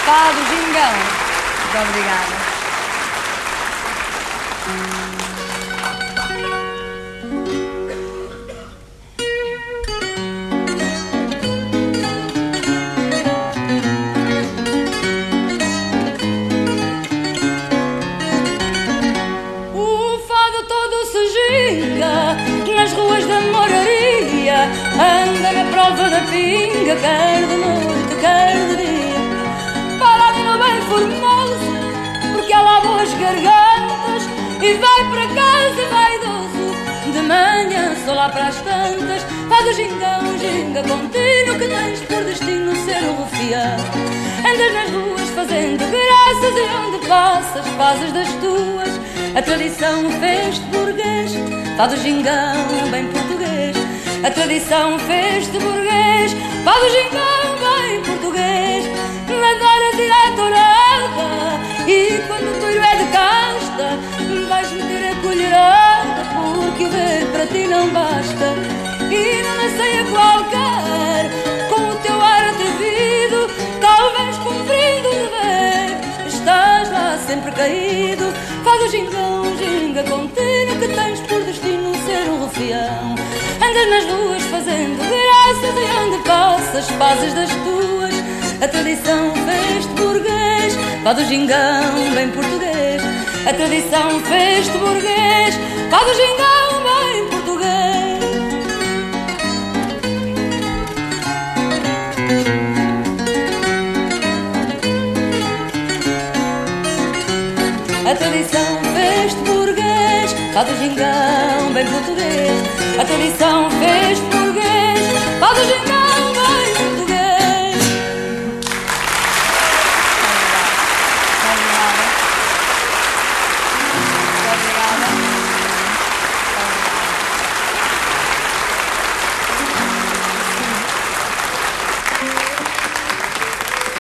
Pá do Gingão. Muito obrigada. O fado todo se ginga nas ruas da moraria, anda na prova da pinga, quer de noite, quer de dia. Paladino bem formoso, porque há lá boas gargantas, e vai para casa vaidoso, de manhã só lá para as tantas. Faz o gingão, ginga contínuo, que tens por destino ser o rufião. Andas nas ruas fazendo graças, e onde passas fazes das tuas. A tradição fez-te burguês, faz o gingão bem português. A tradição fez-te burguês, faz o gingão bem português. Nadar a tirar a tourada, e quando o touro é de casta, vais meter a colherada, porque o ver para ti não basta. E numa ceia qualquer, com o teu ar atrevido, talvez cumprindo o dever, estás lá sempre caído. Faz o gingão, ginga contínuo, que tens por destino ser um rufião. Andas nas ruas fazendo graças, e onde passas fazes das tuas. A tradição fez-te burguês, faz o gingão bem português. A tradição fez-te burguês, faz o gingão bem português. A tradição fez-te burguês, faz o gingão bem português. A tradição fez-te burguês, faz o gingão